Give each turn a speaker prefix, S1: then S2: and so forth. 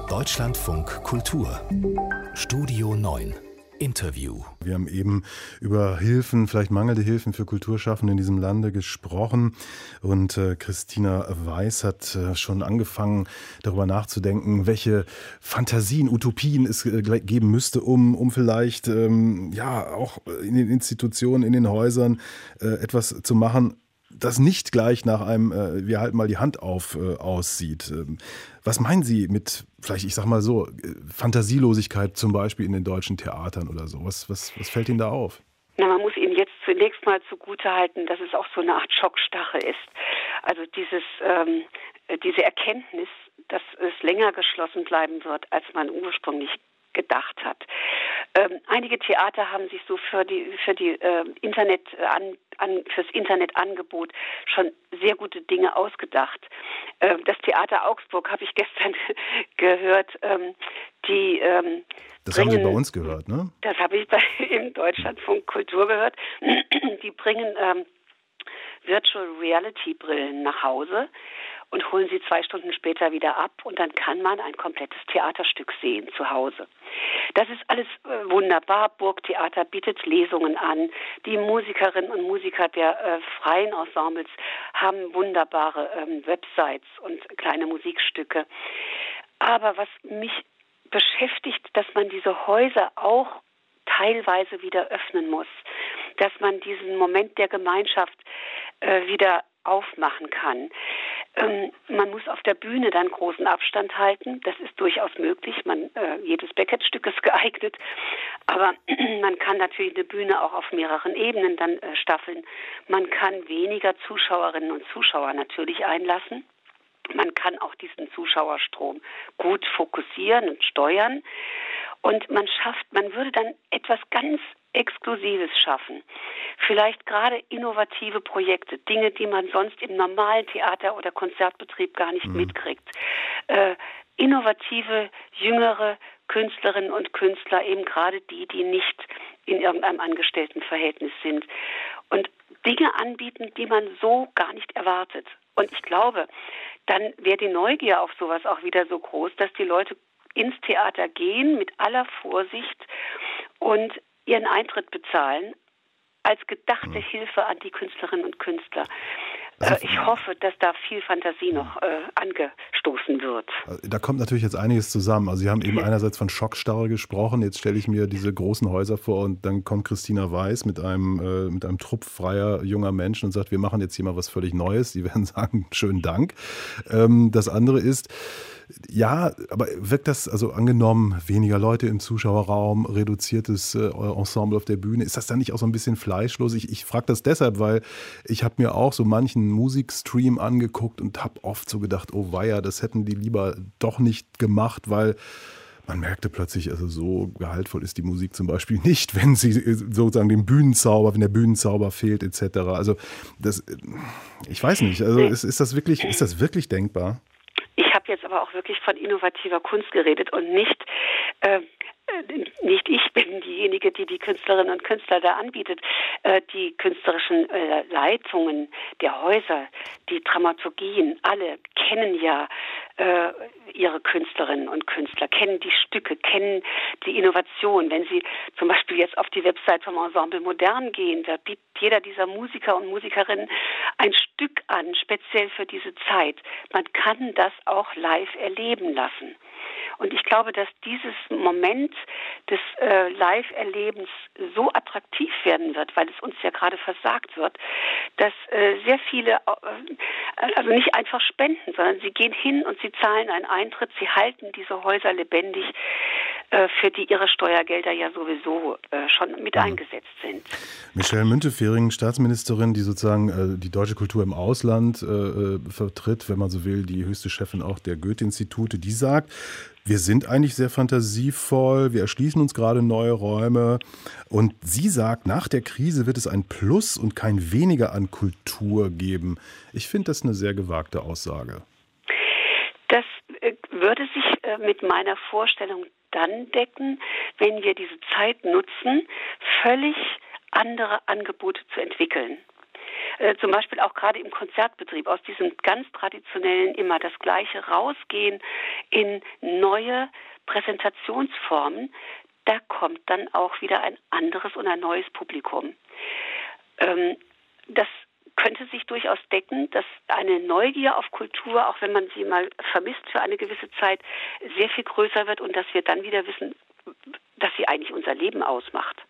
S1: Deutschlandfunk Kultur Studio 9 Interview.
S2: Wir haben eben über Hilfen, vielleicht mangelnde Hilfen für Kulturschaffende in diesem Lande gesprochen. Und Christina Weiß hat schon angefangen, darüber nachzudenken, welche Fantasien, Utopien es geben müsste, um vielleicht auch in den Institutionen, in den Häusern etwas zu machen, das nicht gleich nach einem wir halten mal die Hand auf aussieht. Was meinen Sie mit, vielleicht ich sag mal so, Fantasielosigkeit zum Beispiel in den deutschen Theatern oder so? Was fällt Ihnen da auf?
S3: Na, man muss Ihnen jetzt zunächst mal zugutehalten, dass es auch so eine Art Schockstarre ist. Also diese Erkenntnis, dass es länger geschlossen bleiben wird, als man ursprünglich gedacht hat. Einige Theater haben sich so fürs Internetangebot schon sehr gute Dinge ausgedacht. Das Theater Augsburg habe ich gestern gehört.
S2: Das haben Sie bei uns gehört, ne?
S3: Das habe ich im Deutschlandfunk Kultur gehört. Die bringen Virtual Reality Brillen nach Hause und holen sie 2 Stunden später wieder ab und dann kann man ein komplettes Theaterstück sehen zu Hause. Das ist alles wunderbar. Burgtheater bietet Lesungen an. Die Musikerinnen und Musiker der freien Ensembles haben wunderbare Websites und kleine Musikstücke. Aber was mich beschäftigt, dass man diese Häuser auch teilweise wieder öffnen muss, dass man diesen Moment der Gemeinschaft wieder aufmachen kann. Man muss auf der Bühne dann großen Abstand halten. Das ist durchaus möglich. Jedes Beckett-Stück ist geeignet. Aber man kann natürlich eine Bühne auch auf mehreren Ebenen dann staffeln. Man kann weniger Zuschauerinnen und Zuschauer natürlich einlassen. Man kann auch diesen Zuschauerstrom gut fokussieren und steuern. Und man würde dann etwas ganz Exklusives schaffen. Vielleicht gerade innovative Projekte, Dinge, die man sonst im normalen Theater- oder Konzertbetrieb gar nicht mitkriegt. Innovative, jüngere Künstlerinnen und Künstler, eben gerade die nicht in irgendeinem Angestelltenverhältnis sind. Und Dinge anbieten, die man so gar nicht erwartet. Und ich glaube, dann wäre die Neugier auf sowas auch wieder so groß, dass die Leute ins Theater gehen mit aller Vorsicht und ihren Eintritt bezahlen als gedachte Hilfe an die Künstlerinnen und Künstler. Ich hoffe, dass da viel Fantasie noch angestoßen wird.
S2: Da kommt natürlich jetzt einiges zusammen. Also Sie haben eben einerseits von Schockstarre gesprochen. Jetzt stelle ich mir diese großen Häuser vor und dann kommt Christina Weiß mit einem Trupp freier junger Menschen und sagt, wir machen jetzt hier mal was völlig Neues. Die werden sagen, schönen Dank. Das andere ist, ja, aber wirkt das, also angenommen, weniger Leute im Zuschauerraum, reduziertes Ensemble auf der Bühne, ist das dann nicht auch so ein bisschen fleischlos? Ich frage das deshalb, weil ich habe mir auch so manchen Musikstream angeguckt und habe oft so gedacht, oh weia, das hätten die lieber doch nicht gemacht, weil man merkte plötzlich, also so gehaltvoll ist die Musik zum Beispiel nicht, wenn sie sozusagen wenn der Bühnenzauber fehlt etc. Also ich weiß nicht, also ist das wirklich denkbar?
S3: Ich habe jetzt aber auch wirklich von innovativer Kunst geredet und nicht ich bin diejenige, die die Künstlerinnen und Künstler da anbietet. Die künstlerischen Leitungen der Häuser, die Dramaturgien, alle kennen ja ihre Künstlerinnen und Künstler, kennen die Stücke, kennen die Innovation. Wenn Sie zum Beispiel jetzt auf die Website vom Ensemble Modern gehen, da bietet jeder dieser Musiker und Musikerinnen ein Stück an, speziell für diese Zeit. Man kann das auch live erleben lassen. Und ich glaube, dass dieses Moment des Live-Erlebens so attraktiv werden wird, weil es uns ja gerade versagt wird, dass sehr viele, also nicht einfach spenden, sondern sie gehen hin und sie zahlen einen Eintritt, sie halten diese Häuser lebendig, für die ihre Steuergelder ja sowieso schon mit eingesetzt sind.
S2: Michelle Müntefering, Staatsministerin, die sozusagen die deutsche Kultur im Ausland vertritt, wenn man so will, die höchste Chefin auch der Goethe-Institute, die sagt, wir sind eigentlich sehr fantasievoll, wir erschließen uns gerade neue Räume und sie sagt, nach der Krise wird es ein Plus und kein Weniger an Kultur geben. Ich finde das eine sehr gewagte Aussage.
S3: Das würde sich mit meiner Vorstellung dann decken, wenn wir diese Zeit nutzen, völlig andere Angebote zu entwickeln. Zum Beispiel auch gerade im Konzertbetrieb, aus diesem ganz traditionellen immer das Gleiche rausgehen in neue Präsentationsformen, da kommt dann auch wieder ein anderes und ein neues Publikum. Das könnte sich durchaus decken, dass eine Neugier auf Kultur, auch wenn man sie mal vermisst für eine gewisse Zeit, sehr viel größer wird und dass wir dann wieder wissen, dass sie eigentlich unser Leben ausmacht.